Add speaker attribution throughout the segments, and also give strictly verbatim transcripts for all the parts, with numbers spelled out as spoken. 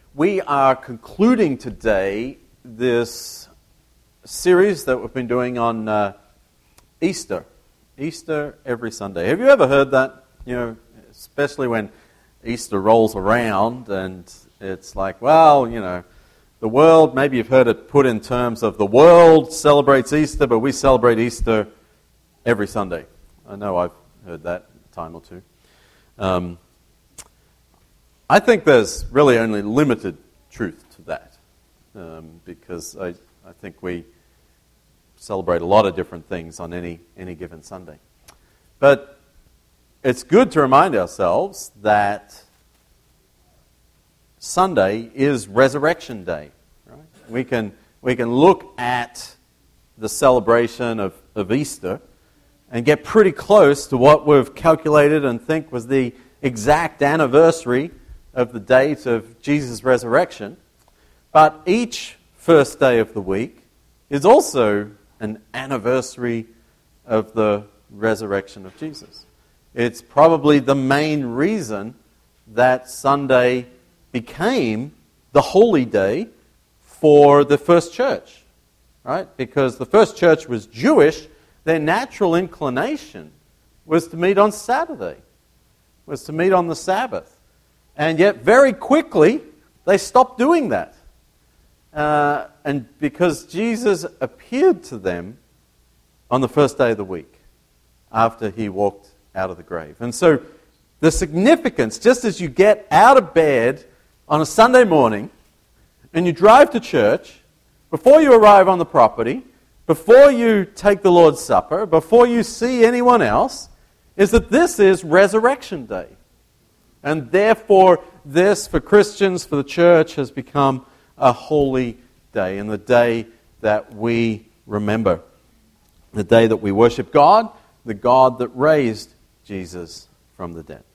Speaker 1: We are concluding today this series that we've been doing on uh, Easter. Easter every Sunday. Have you ever heard that? You know, especially when Easter rolls around and it's like, well, you know, the world, maybe you've heard it put in terms of the world celebrates Easter, but we celebrate Easter every Sunday. I know I've heard that a time or two. Um, I think there's really only limited truth to that, um, because I, I think we celebrate a lot of different things on any, any given Sunday. But it's good to remind ourselves that Sunday is Resurrection Day. Right? We can, we can look at the celebration of, of Easter and get pretty close to what we've calculated and think was the exact anniversary of the date of Jesus' resurrection. But each first day of the week is also an anniversary of the resurrection of Jesus. It's probably the main reason that Sunday became the holy day for the first church, right? Because the first church was Jewish, their natural inclination was to meet on Saturday, was to meet on the Sabbath. And yet very quickly they stopped doing that. Uh, and because Jesus appeared to them on the first day of the week after he walked out of the grave. And so the significance, just as you get out of bed on a Sunday morning and you drive to church, before you arrive on the property, before you take the Lord's Supper, before you see anyone else, is that this is Resurrection Day. And therefore, this, for Christians, for the church, has become a holy day, and the day that we remember. The day that we worship God, the God that raised Jesus from the dead.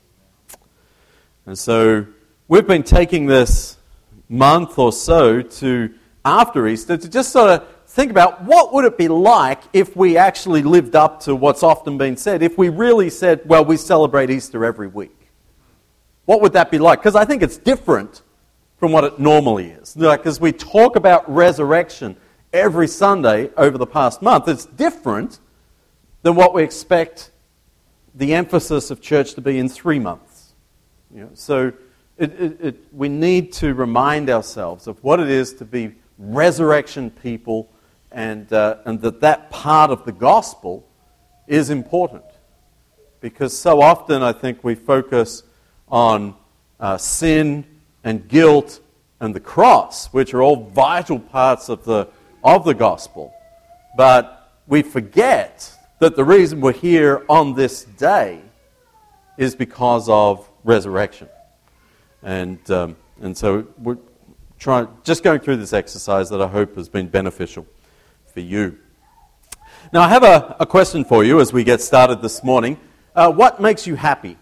Speaker 1: And so, we've been taking this month or so to, after Easter, to just sort of think about what would it be like if we actually lived up to what's often been said, if we really said, well, we celebrate Easter every week. What would that be like? Because I think it's different from what it normally is. Like, as we talk about resurrection every Sunday over the past month, it's different than what we expect the emphasis of church to be in three months. You know, so it, it, it, we need to remind ourselves of what it is to be resurrection people, and, uh, and that that part of the gospel is important. Because so often I think we focus on uh, sin and guilt and the cross, which are all vital parts of the of the gospel. But we forget that the reason we're here on this day is because of resurrection. And um, and so we're trying, just going through this exercise that I hope has been beneficial for you. Now I have a, a question for you as we get started this morning. Uh, what makes you happy?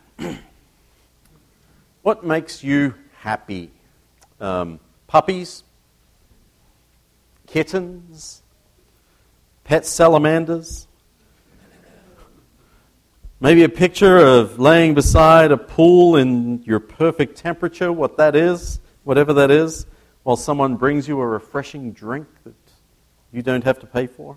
Speaker 1: What makes you happy? Um, puppies? Kittens? Pet salamanders? Maybe a picture of laying beside a pool in your perfect temperature, what that is, whatever that is, while someone brings you a refreshing drink that you don't have to pay for?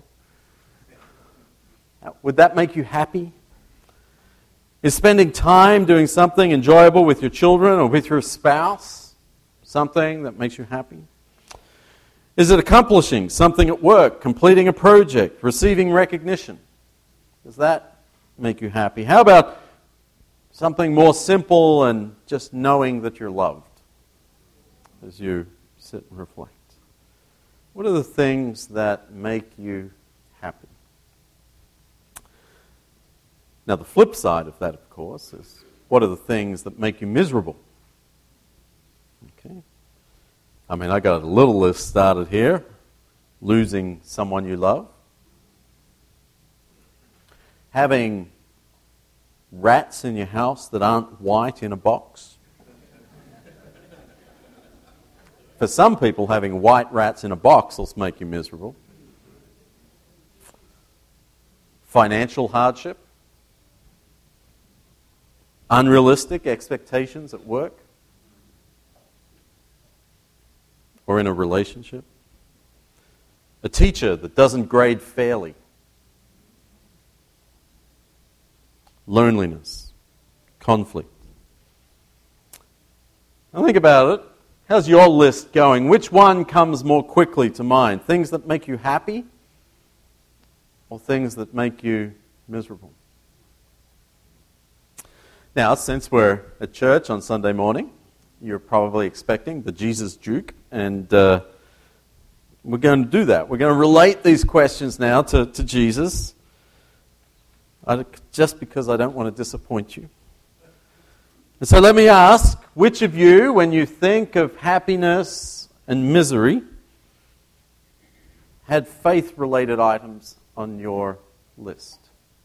Speaker 1: Would that make you happy? Is spending time doing something enjoyable with your children or with your spouse something that makes you happy? Is it accomplishing something at work, completing a project, receiving recognition? Does that make you happy? How about something more simple and just knowing that you're loved as you sit and reflect? What are the things that make you happy? Now, the flip side of that, of course, is what are the things that make you miserable? Okay. I mean, I got a little list started here. Losing someone you love. Having rats in your house that aren't white in a box. For some people, having white rats in a box will make you miserable. Financial hardship. Unrealistic expectations at work. or in a relationship? A teacher that doesn't grade fairly? Loneliness, conflict. Now think about it. How's your list going? Which one comes more quickly to mind? Things that make you happy or things that make you miserable? Now, since we're at church on Sunday morning, you're probably expecting the Jesus Juke, and uh, we're going to do that. We're going to relate these questions now to, to Jesus, I, just because I don't want to disappoint you. And so let me ask, which of you, when you think of happiness and misery, had faith-related items on your list?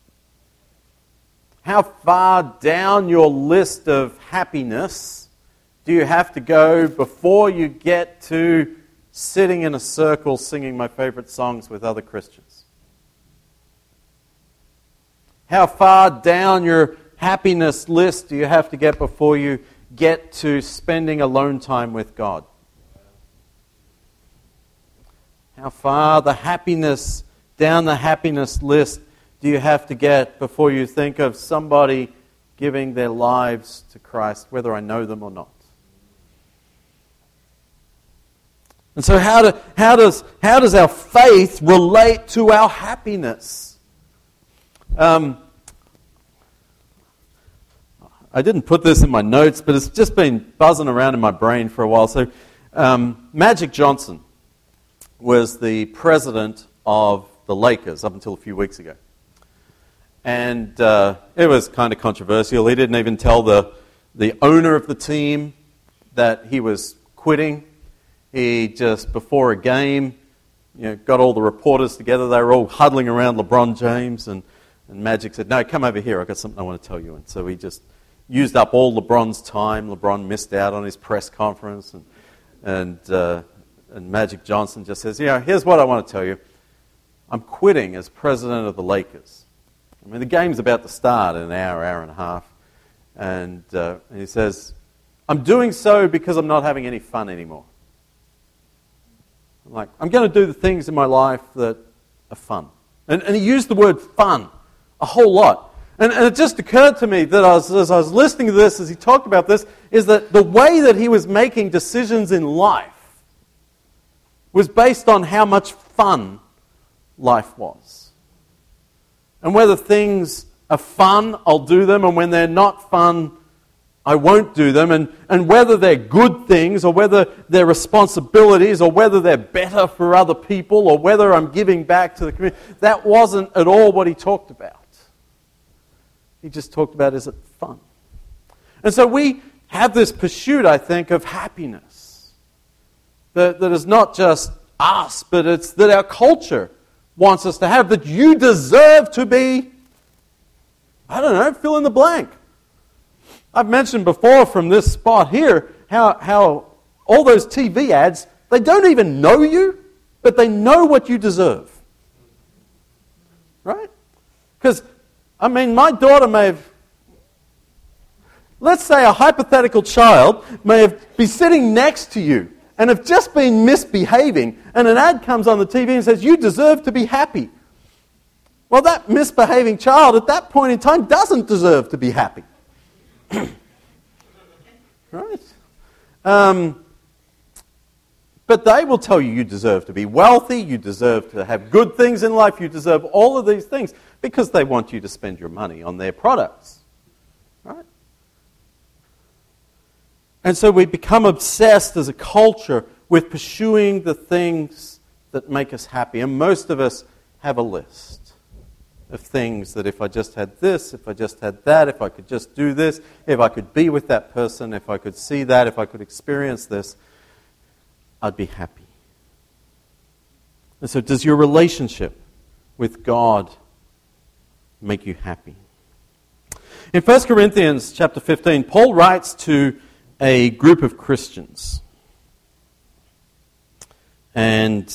Speaker 1: How far down your list of happiness do you have to go before you get to sitting in a circle singing my favorite songs with other Christians? How far down your happiness list do you have to get before you get to spending alone time with God? How far the happiness, down the happiness list do you have to get before you think of somebody giving their lives to Christ, whether I know them or not? And so how, do, how, does, how does our faith relate to our happiness? Um, I didn't put this in my notes, but it's just been buzzing around in my brain for a while. So um, Magic Johnson was the president of the Lakers up until a few weeks ago. And uh, it was kind of controversial. He didn't even tell the, the owner of the team that he was quitting. He just, before a game, you know, got all the reporters together. They were all huddling around LeBron James. And, and Magic said, no, come over here. I've got something I want to tell you. And so he just used up all LeBron's time. LeBron missed out on his press conference. And, and, uh, and Magic Johnson just says, yeah, here's what I want to tell you. I'm quitting as president of the Lakers. I mean, the game's about to start in an hour, hour and a half. And, uh, and he says, I'm doing so because I'm not having any fun anymore. I'm like, I'm going to do the things in my life that are fun. And, and he used the word fun a whole lot. And, and it just occurred to me that I was, as I was listening to this, as he talked about this, is that the way that he was making decisions in life was based on how much fun life was. And whether things are fun, I'll do them, and when they're not fun, I won't do them. And, and whether they're good things, or whether they're responsibilities, or whether they're better for other people, or whether I'm giving back to the community, that wasn't at all what he talked about. He just talked about, is it fun? And so we have this pursuit, I think, of happiness. That, that is not just us, but it's that our culture wants us to have, that you deserve to be, I don't know, fill in the blank. I've mentioned before from this spot here how, how all those T V ads, they don't even know you, but they know what you deserve. Right? Because, I mean, my daughter may have, let's say a hypothetical child may have be sitting next to you and have just been misbehaving, and an ad comes on the T V and says, you deserve to be happy. Well, that misbehaving child at that point in time doesn't deserve to be happy. Right? Um, but they will tell you you deserve to be wealthy, you deserve to have good things in life, you deserve all of these things, because they want you to spend your money on their products. Right? And so we become obsessed as a culture with pursuing the things that make us happy. And most of us have a list of things that if I just had this, if I just had that, if I could just do this, if I could be with that person, if I could see that, if I could experience this, I'd be happy. And so does your relationship with God make you happy? In First Corinthians chapter fifteen, Paul writes to a group of Christians. And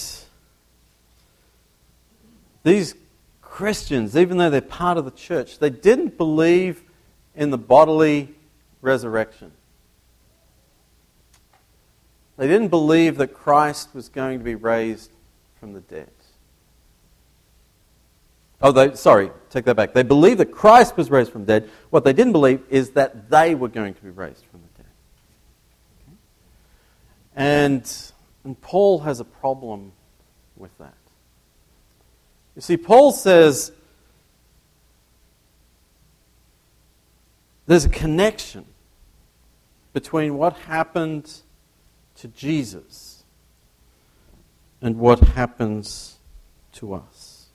Speaker 1: these Christians, even though they're part of the church, they didn't believe in the bodily resurrection. They didn't believe that Christ was going to be raised from the dead. Oh, they, sorry, take that back. They believed that Christ was raised from the dead. What they didn't believe is that they were going to be raised from the dead. Okay? And, and Paul has a problem with that. You see, Paul says there's a connection between what happened to Jesus and what happens to us.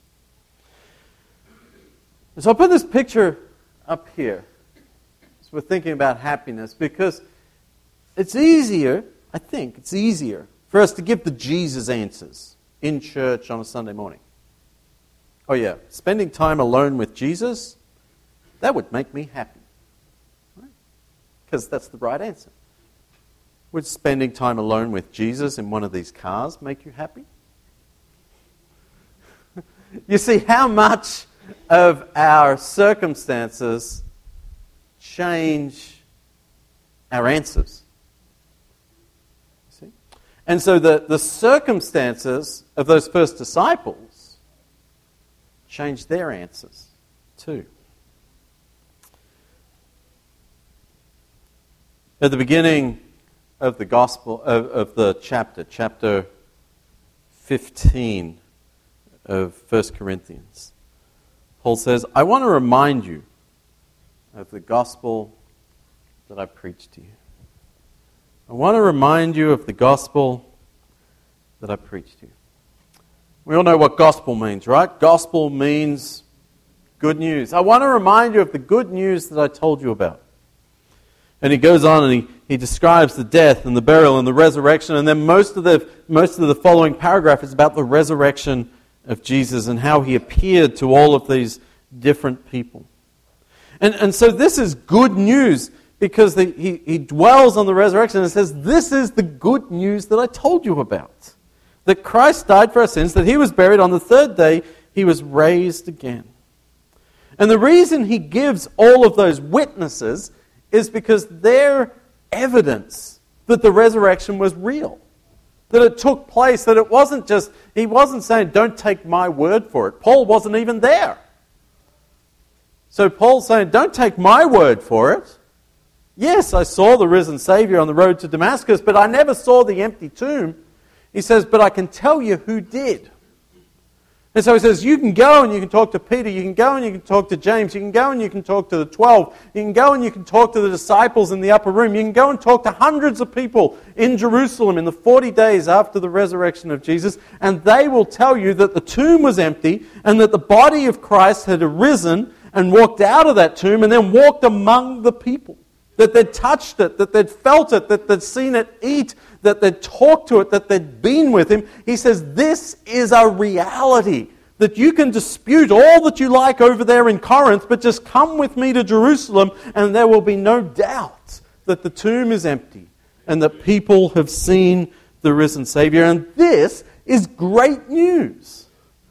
Speaker 1: So I put this picture up here as we're thinking about happiness because it's easier, I think, it's easier for us to give the Jesus answers in church on a Sunday morning. Oh yeah, spending time alone with Jesus, that would make me happy. Because that's the right answer. Would spending time alone with Jesus in one of these cars make you happy? You see how much of our circumstances change our answers. See? And so the, the circumstances of those first disciples changed their answers too. At the beginning of the gospel, of, of the chapter, chapter fifteen of First Corinthians, Paul says, I want to remind you of the gospel that I preached to you. I want to remind you of the gospel that I preached to you. We all know what gospel means, right? Gospel means good news. I want to remind you of the good news that I told you about. And he goes on and he, he describes the death and the burial and the resurrection. And then most of the most of the following paragraph is about the resurrection of Jesus and how he appeared to all of these different people. And, and so this is good news because the, he, he dwells on the resurrection and says, this is the good news that I told you about. That Christ died for our sins, that he was buried, on the third day he was raised again. And the reason he gives all of those witnesses is because they're evidence that the resurrection was real. That it took place, that it wasn't just, he wasn't saying, don't take my word for it. Paul wasn't even there. So Paul's saying, don't take my word for it. Yes, I saw the risen Savior on the road to Damascus, but I never saw the empty tomb. He says, but I can tell you who did. And so he says, you can go and you can talk to Peter, you can go and you can talk to James, you can go and you can talk to the twelve, you can go and you can talk to the disciples in the upper room, you can go and talk to hundreds of people in Jerusalem in the forty days after the resurrection of Jesus, and they will tell you that the tomb was empty and that the body of Christ had arisen and walked out of that tomb and then walked among the people. That they'd touched it, that they'd felt it, that they'd seen it eat, that they'd talked to it, that they'd been with him. He says, this is a reality that you can dispute all that you like over there in Corinth, but just come with me to Jerusalem and there will be no doubt that the tomb is empty and that people have seen the risen Savior. And this is great news.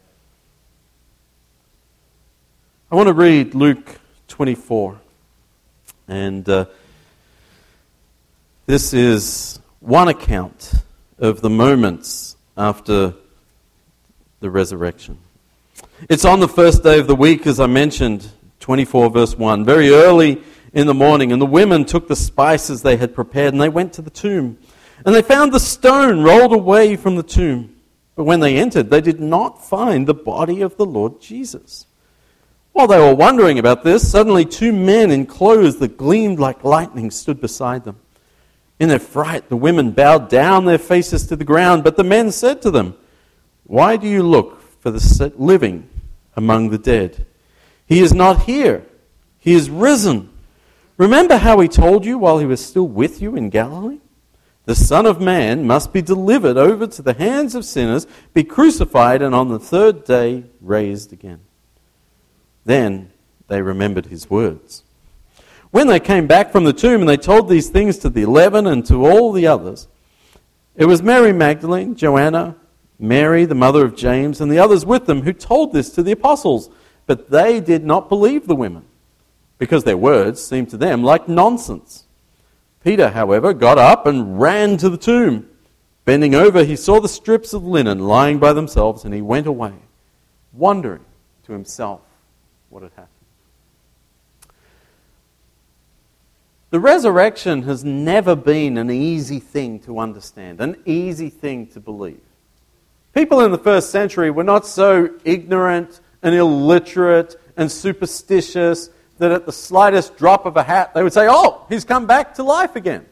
Speaker 1: I want to read Luke twenty-four. And uh, this is one account of the moments after the resurrection. It's on the first day of the week, as I mentioned, twenty-four verse one. Very early in the morning, and the women took the spices they had prepared, and they went to the tomb. And they found the stone rolled away from the tomb. But when they entered, they did not find the body of the Lord Jesus. While they were wondering about this, suddenly two men in clothes that gleamed like lightning stood beside them. In their fright, the women bowed down their faces to the ground, but the men said to them, why do you look for the living among the dead? He is not here. He is risen. Remember how he told you while he was still with you in Galilee? The Son of Man must be delivered over to the hands of sinners, be crucified, and on the third day raised again. Then they remembered his words. When they came back from the tomb and they told these things to the eleven and to all the others, it was Mary Magdalene, Joanna, Mary, the mother of James, and the others with them who told this to the apostles. But they did not believe the women, because their words seemed to them like nonsense. Peter, however, got up and ran to the tomb. Bending over, he saw the strips of linen lying by themselves, and he went away, wondering to himself what had happened. The resurrection has never been an easy thing to understand, an easy thing to believe. People in the first century were not so ignorant and illiterate and superstitious that at the slightest drop of a hat they would say, "Oh, he's come back to life again."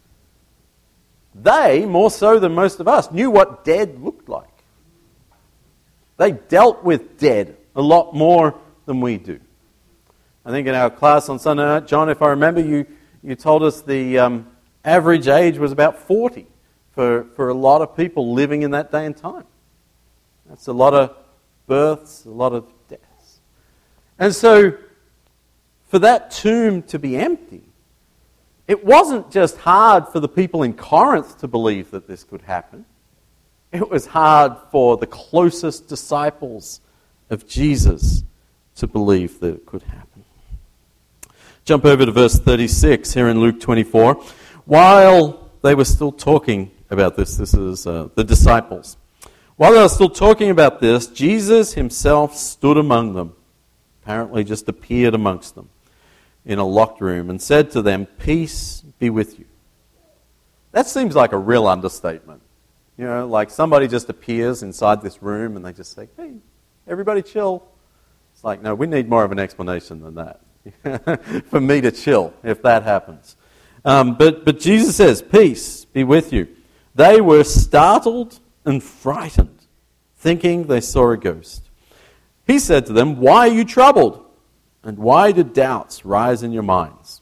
Speaker 1: They, more so than most of us, knew what dead looked like. They dealt with dead a lot more than we do. I think in our class on Sunday night, John, if I remember, you, you told us the um, average age was about forty for, for a lot of people living in that day and time. That's a lot of births, a lot of deaths. And so, for that tomb to be empty, it wasn't just hard for the people in Corinth to believe that this could happen. It was hard for the closest disciples of Jesus to believe that it could happen. Jump over to verse thirty-six here in Luke twenty-four. While they were still talking about this, this is uh, the disciples. While they were still talking about this, Jesus himself stood among them, apparently just appeared amongst them in a locked room, and said to them, "Peace be with you." That seems like a real understatement. You know, like somebody just appears inside this room and they just say, "Hey, everybody chill." It's like, no, we need more of an explanation than that for me to chill if that happens. Um, but, but Jesus says, "Peace be with you." They were startled and frightened, thinking they saw a ghost. He said to them, "Why are you troubled? And why did doubts rise in your minds?"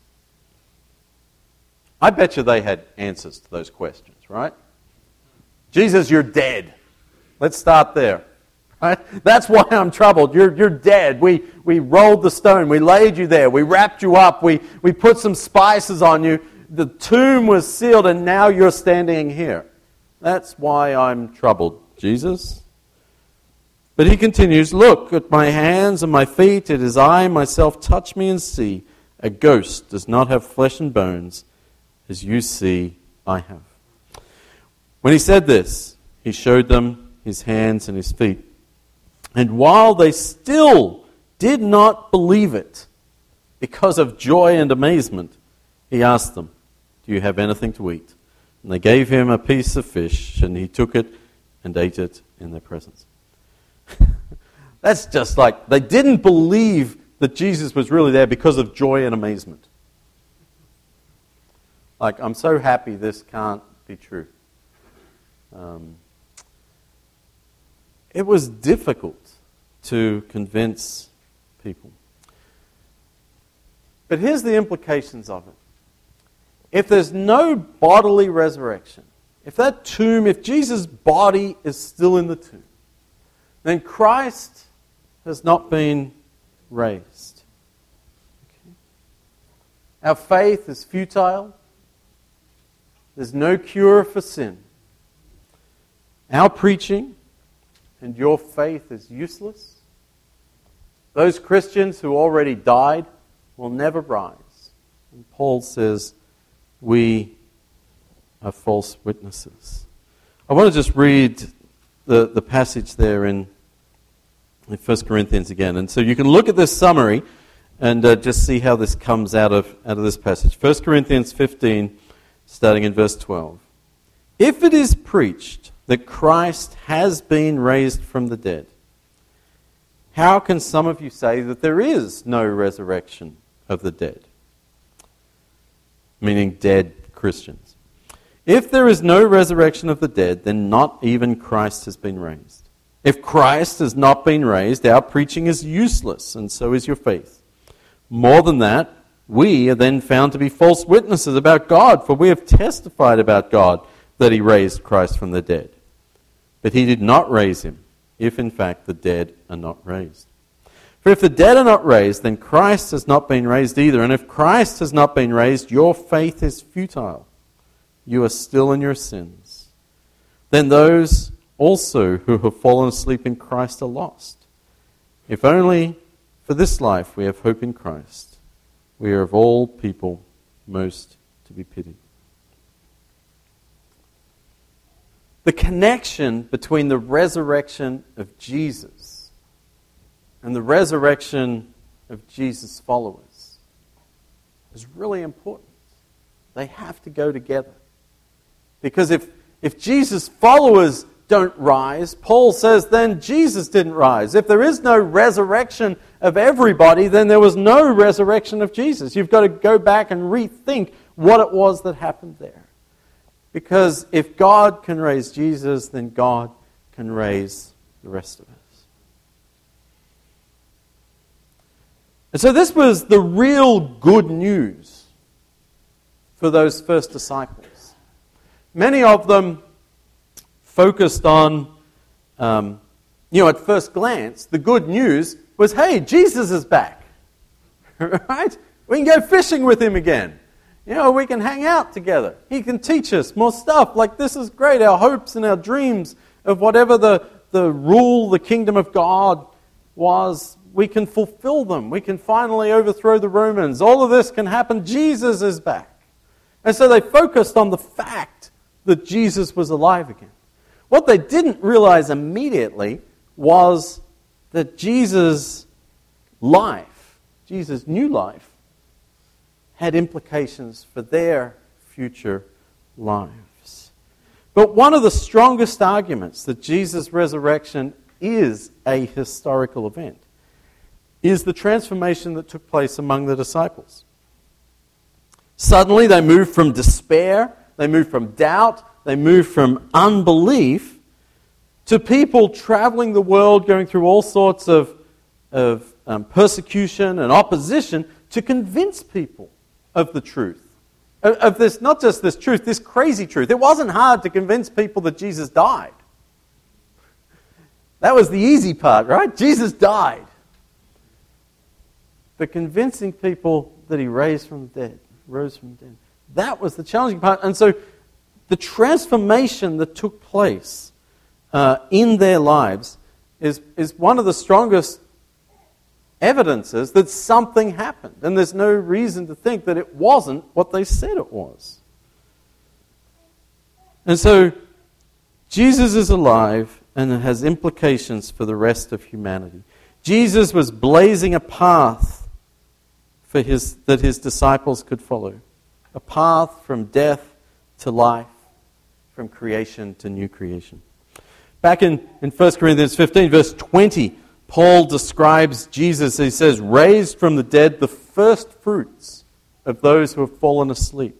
Speaker 1: I bet you they had answers to those questions, right? Jesus, you're dead. Let's start there. Right? That's why I'm troubled. You're, you're dead. We, we rolled the stone. We laid you there. We wrapped you up. We, we put some spices on you. The tomb was sealed and now you're standing here. That's why I'm troubled, Jesus. But he continues, "Look at my hands and my feet. It is I myself. Touch me and see. A ghost does not have flesh and bones, as you see I have." When he said this, he showed them his hands and his feet. And while they still did not believe it, because of joy and amazement, he asked them, "Do you have anything to eat?" And they gave him a piece of fish, and he took it and ate it in their presence. That's just like, they didn't believe that Jesus was really there because of joy and amazement. Like, I'm so happy this can't be true. Um, it was difficult to convince people. But here's the implications of it. If there's no bodily resurrection, if that tomb, if Jesus' body is still in the tomb, then Christ has not been raised. Okay. Our faith is futile. There's no cure for sin. Our preaching and your faith is useless. Those Christians who already died will never rise. And Paul says, we are false witnesses. I want to just read the, the passage there in, in First Corinthians again. And so you can look at this summary and uh, just see how this comes out of, out of this passage. First Corinthians fifteen, starting in verse twelve. If it is preached that Christ has been raised from the dead, how can some of you say that there is no resurrection of the dead? Meaning dead Christians. If there is no resurrection of the dead, then not even Christ has been raised. If Christ has not been raised, our preaching is useless, and so is your faith. More than that, we are then found to be false witnesses about God, for we have testified about God that he raised Christ from the dead. But he did not raise him, if in fact the dead are not raised. For if the dead are not raised, then Christ has not been raised either. And if Christ has not been raised, your faith is futile. You are still in your sins. Then those also who have fallen asleep in Christ are lost. If only for this life we have hope in Christ, we are of all people most to be pitied. the connection between the resurrection of Jesus and the resurrection of Jesus' followers is really important. They have to go together. Because if, if Jesus' followers don't rise, Paul says then Jesus didn't rise. If there is no resurrection of everybody, then there was no resurrection of Jesus. You've got to go back and rethink what it was that happened there. Because if God can raise Jesus, then God can raise the rest of us. And so this was the real good news for those first disciples. Many of them focused on, um, you know, at first glance, the good news was, hey, Jesus is back. Right? We can go fishing with him again. You know, we can hang out together. He can teach us more stuff. Like, this is great. Our hopes and our dreams of whatever the, the rule, the kingdom of God was, we can fulfill them. We can finally overthrow the Romans. All of this can happen. Jesus is back. And so they focused on the fact that Jesus was alive again. What they didn't realize immediately was that Jesus' life, Jesus' new life, had implications for their future lives. But one of the strongest arguments that Jesus' resurrection is a historical event is the transformation that took place among the disciples. Suddenly they moved from despair, they moved from doubt, they moved from unbelief to people traveling the world, going through all sorts of, of um, persecution and opposition to convince people of the truth. Of, of this, not just this truth, this crazy truth. It wasn't hard to convince people that Jesus died. That was the easy part, right? Jesus died. But convincing people that he raised from the dead, rose from the dead, that was the challenging part. And so the transformation that took place uh, in their lives is, is one of the strongest evidences that something happened. And there's no reason to think that it wasn't what they said it was. And so Jesus is alive, and it has implications for the rest of humanity. Jesus was blazing a path for his that his disciples could follow. A path from death to life, from creation to new creation. Back in, in First Corinthians fifteen, verse twenty, Paul describes Jesus, he says, raised from the dead, the first fruits of those who have fallen asleep.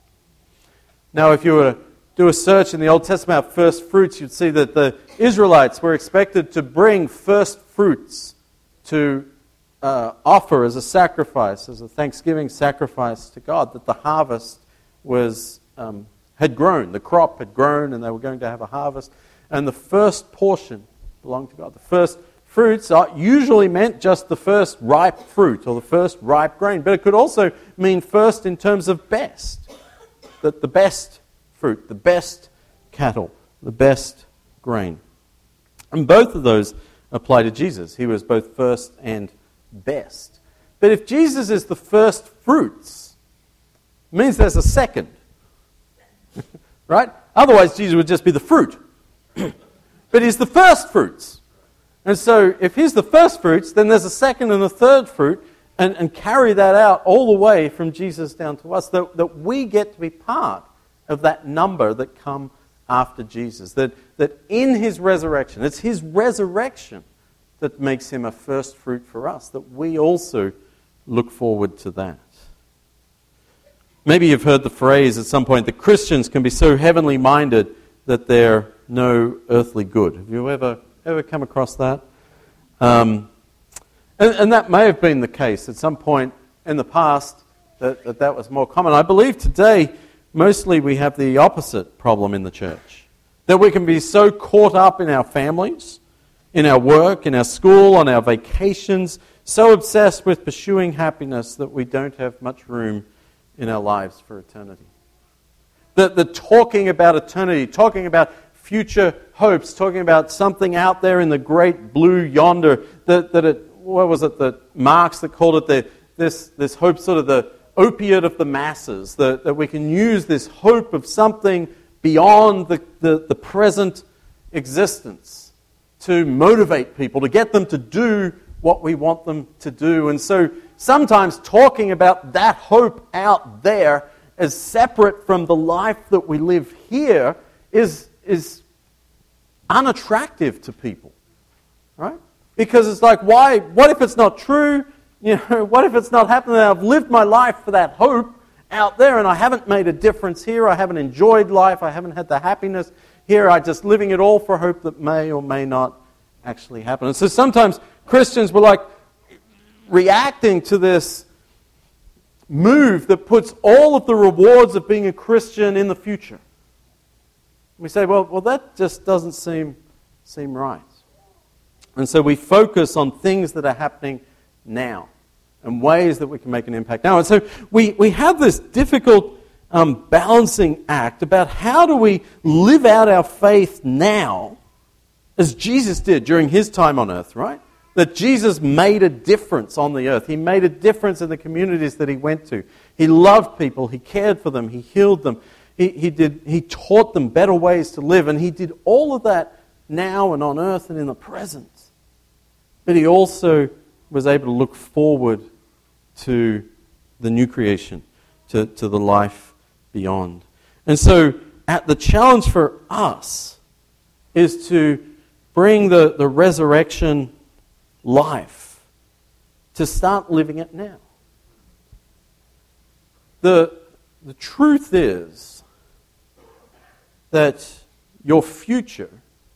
Speaker 1: Now, if you were to do a search in the Old Testament about first fruits, you'd see that the Israelites were expected to bring first fruits to uh, offer as a sacrifice, as a thanksgiving sacrifice to God, that the harvest was um, had grown, the crop had grown, and they were going to have a harvest. And the first portion belonged to God. The first fruits are usually meant just the first ripe fruit or the first ripe grain, but it could also mean first in terms of best, that the best fruit, the best cattle, the best grain. And both of those apply to Jesus. He was both first and best. But if Jesus is the first fruits, it means there's a second. Right? Otherwise, Jesus would just be the fruit. But he's the first fruits. And so if he's the first fruits, then there's a second and a third fruit, and, and carry that out all the way from Jesus down to us, that, that we get to be part of that number that come after Jesus. That, that in his resurrection, it's his resurrection that makes him a first fruit for us, that we also look forward to that. Maybe you've heard the phrase at some point that Christians can be so heavenly minded that they're no earthly good. Have you ever ever come across that? Um, and, and that may have been the case at some point in the past, that, that that was more common. I believe today, mostly we have the opposite problem in the church. That we can be so caught up in our families, in our work, in our school, on our vacations, so obsessed with pursuing happiness that we don't have much room in our lives for eternity. That the talking about eternity, talking about future hopes, talking about something out there in the great blue yonder, that, that it, what was it that Marx that called it the, this, this hope, sort of the opiate of the masses, that, that we can use this hope of something beyond the, the, the present existence to motivate people, to get them to do what we want them to do. And so sometimes talking about that hope out there as separate from the life that we live here is, is unattractive to people, right? Because it's like, why? What if it's not true? You know, what if it's not happening? I've lived my life for that hope out there, and I haven't made a difference here. I haven't enjoyed life. I haven't had the happiness here. I'm just living it all for hope that may or may not actually happen. And so sometimes Christians were like reacting to this move that puts all of the rewards of being a Christian in the future. We say, well, well, that just doesn't seem seem right. And so we focus on things that are happening now and ways that we can make an impact now. And so we, we have this difficult um, balancing act about how do we live out our faith now as Jesus did during his time on earth, right? That Jesus made a difference on the earth. He made a difference in the communities that he went to. He loved people. He cared for them. He healed them. He, he, did, he taught them better ways to live. And he did all of that now and on earth and in the present. But he also was able to look forward to the new creation, to, to the life beyond. And so at the challenge for us is to bring the, the resurrection life, to start living it now. The, the truth is that your future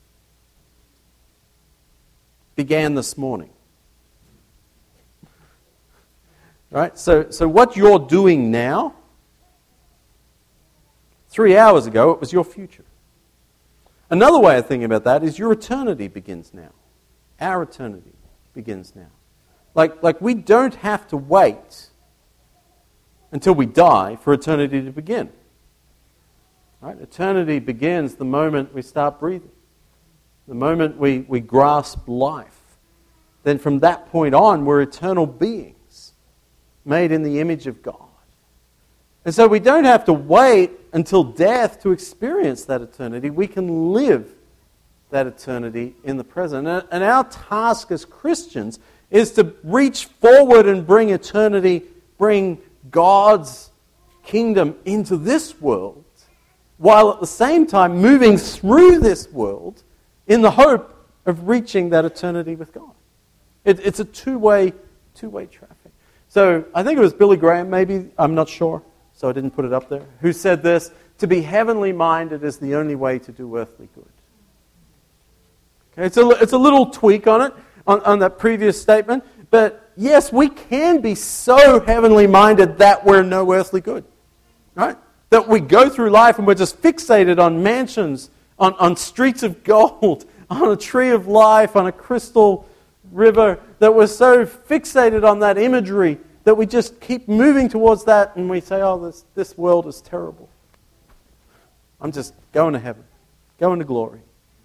Speaker 1: began this morning. Right? So, so what you're doing now, three hours ago, it was your future. Another way of thinking about that is your eternity begins now. Our eternity begins now. Like, like we don't have to wait until we die for eternity to begin. Right? Eternity begins the moment we start breathing. The moment we, we grasp life. Then from that point on, we're eternal beings made in the image of God. And so we don't have to wait until death to experience that eternity. We can live that eternity in the present. And our task as Christians is to reach forward and bring eternity, bring God's kingdom into this world, while at the same time moving through this world in the hope of reaching that eternity with God. It, it's a two-way, two-way traffic. So I think it was Billy Graham, maybe, I'm not sure, so I didn't put it up there, who said this: to be heavenly minded is the only way to do earthly good. Okay, it's a, it's a little tweak on it, on, on that previous statement, but yes, we can be so heavenly minded that we're no earthly good. Right? That we go through life and we're just fixated on mansions, on, on streets of gold, on a tree of life, on a crystal river, that we're so fixated on that imagery that we just keep moving towards that and we say, oh, this, this world is terrible. I'm just going to heaven, going to glory.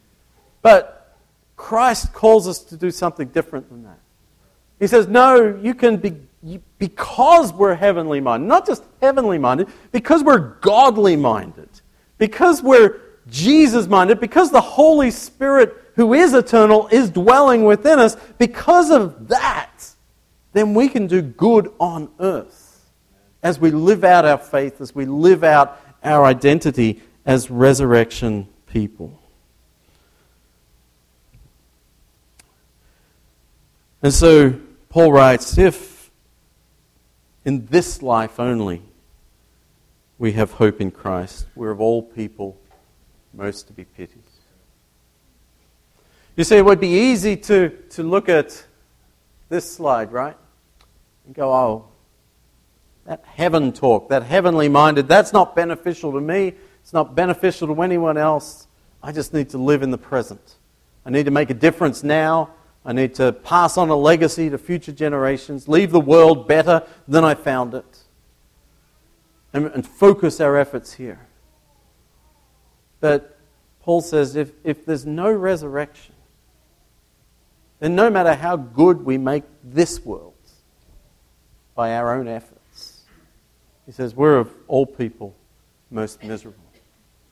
Speaker 1: But Christ calls us to do something different than that. He says, no, you can be, you, because we're heavenly minded, not just heavenly minded, because we're godly minded, because we're Jesus minded, because the Holy Spirit, who is eternal, is dwelling within us, because of that, then we can do good on earth as we live out our faith, as we live out our identity as resurrection people. And so Paul writes, if in this life only we have hope in Christ, we're of all people most to be pitied. You see, it would be easy to, to look at this slide, right? And go, oh, that heaven talk, that heavenly minded, that's not beneficial to me. It's not beneficial to anyone else. I just need to live in the present. I need to make a difference now. I need to pass on a legacy to future generations, leave the world better than I found it, and, and focus our efforts here. But Paul says if, if there's no resurrection, then no matter how good we make this world by our own efforts, he says we're of all people most miserable.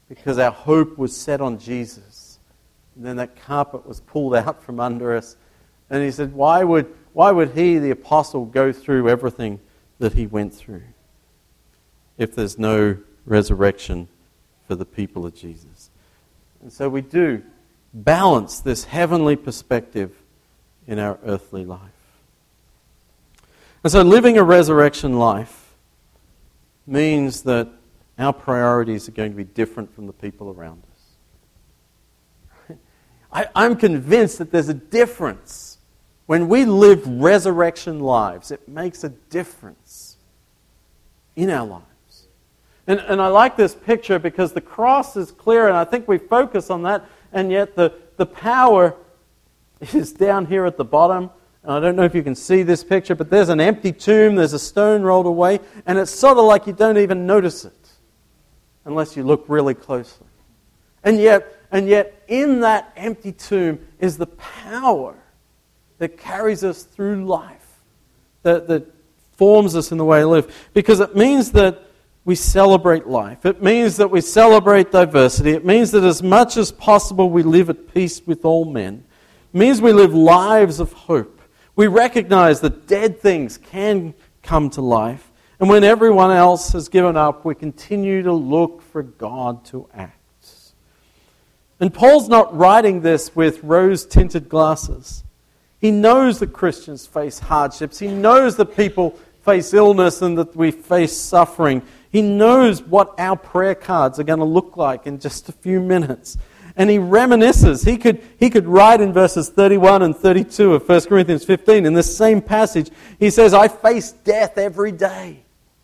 Speaker 1: because our hope was set on Jesus. And then that carpet was pulled out from under us. And he said, why would, why would he, the apostle, go through everything that he went through if there's no resurrection for the people of Jesus? And so we do balance this heavenly perspective in our earthly life. And so living a resurrection life means that our priorities are going to be different from the people around us. I, I'm convinced that there's a difference. When we live resurrection lives, it makes a difference in our lives. And, and I like this picture because the cross is clear, and I think we focus on that, and yet the, the power is down here at the bottom. And I don't know if you can see this picture, but there's an empty tomb, there's a stone rolled away, and it's sort of like you don't even notice it unless you look really closely. And yet, and yet in that empty tomb is the power that carries us through life, that, that forms us in the way we live. Because it means that we celebrate life. It means that we celebrate diversity. It means that as much as possible we live at peace with all men. It means we live lives of hope. We recognize that dead things can come to life. And when everyone else has given up, we continue to look for God to act. And Paul's not writing this with rose-tinted glasses. He knows that Christians face hardships. He knows that people face illness and that we face suffering. He knows what our prayer cards are going to look like in just a few minutes. And he reminisces. He could, he could write in verses thirty-one and thirty-two of First Corinthians fifteen, in this same passage, he says, I face death every day.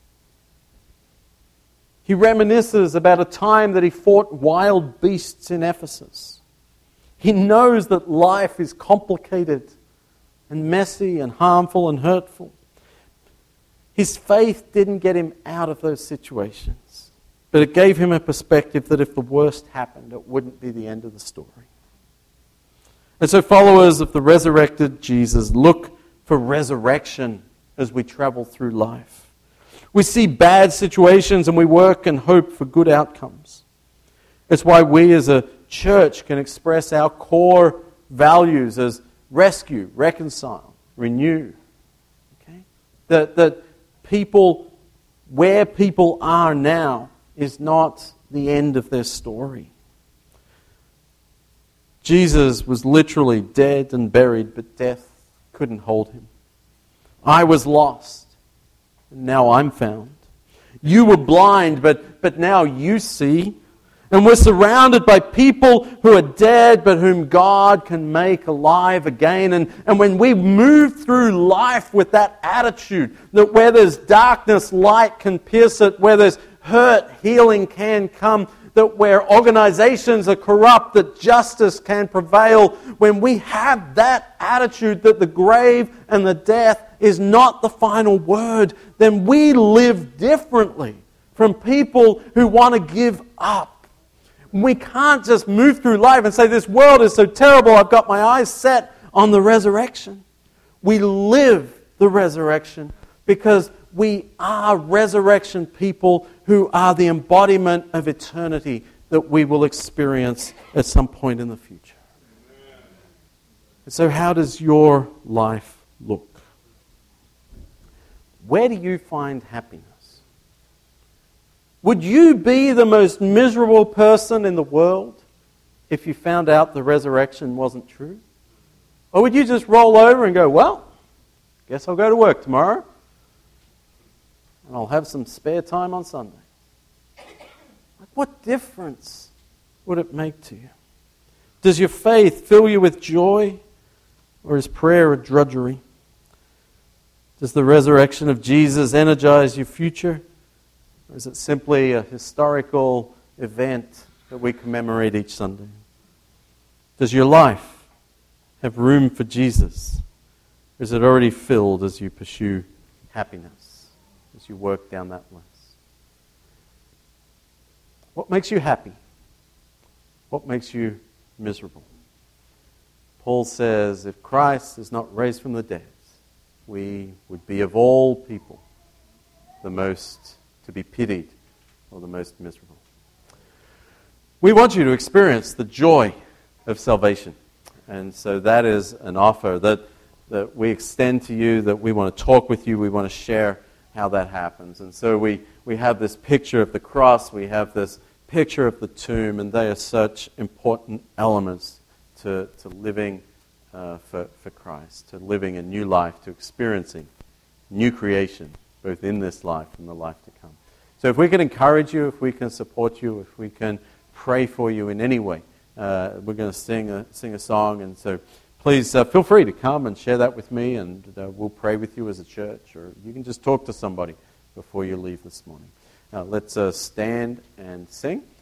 Speaker 1: He reminisces about a time that he fought wild beasts in Ephesus. He knows that life is complicated and messy and harmful and hurtful. His faith didn't get him out of those situations, but it gave him a perspective that if the worst happened, it wouldn't be the end of the story. And so followers of the resurrected Jesus look for resurrection as we travel through life. We see bad situations and we work and hope for good outcomes. It's why we as a church can express our core values as rescue, reconcile, renew. Okay? That, that people, where people are now, is not the end of their story. Jesus was literally dead and buried, but death couldn't hold him. I was lost. Now I'm found. You were blind, but, but now you see. And we're surrounded by people who are dead, but whom God can make alive again. And, and when we move through life with that attitude, that where there's darkness, light can pierce it. Where there's hurt, healing can come. That where organizations are corrupt, that justice can prevail. When we have that attitude that the grave and the death is not the final word, then we live differently from people who want to give up. We can't just move through life and say, this world is so terrible, I've got my eyes set on the resurrection. We live the resurrection because we are resurrection people who are the embodiment of eternity that we will experience at some point in the future. And so how does your life look? Where do you find happiness? Would you be the most miserable person in the world if you found out the resurrection wasn't true? Or would you just roll over and go, well, guess I'll go to work tomorrow and I'll have some spare time on Sunday? Like, what difference would it make to you? Does your faith fill you with joy, or is prayer a drudgery? Does the resurrection of Jesus energize your future? Or is it simply a historical event that we commemorate each Sunday? Does your life have room for Jesus? Or is it already filled as you pursue happiness, as you work down that list? What makes you happy? What makes you miserable? Paul says, if Christ is not raised from the dead, we would be of all people the most to be pitied or the most miserable. We want you to experience the joy of salvation. And so that is an offer that, that we extend to you, that we want to talk with you, we want to share how that happens. And so we, we have this picture of the cross, we have this picture of the tomb, and they are such important elements to, to living uh, for, for Christ, to living a new life, to experiencing new creation, both in this life and the life to come. So if we can encourage you, if we can support you, if we can pray for you in any way, uh, we're going to sing a, sing a song, and so please uh, feel free to come and share that with me, and uh, we'll pray with you as a church, or you can just talk to somebody before you leave this morning. Uh, let's uh, stand and sing.